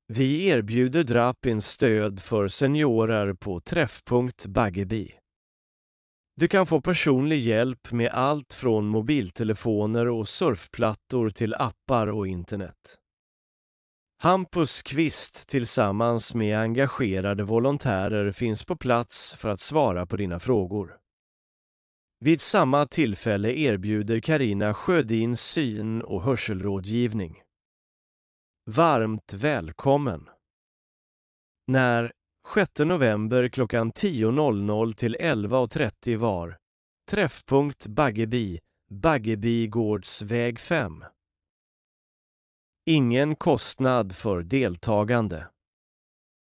Vi erbjuder Drop-in stöd för seniorer på Träffpunkt Baggeby. Du kan få personlig hjälp med allt från mobiltelefoner och surfplattor till appar och internet. Hampus Kvist tillsammans med engagerade volontärer finns på plats för att svara på dina frågor. Vid samma tillfälle erbjuder Carina Sjödin syn- och hörselrådgivning. Varmt välkommen! När 6 november klockan 10.00 till 11.30 var. Träffpunkt Baggeby, Baggebygårdsväg 5. Ingen kostnad för deltagande.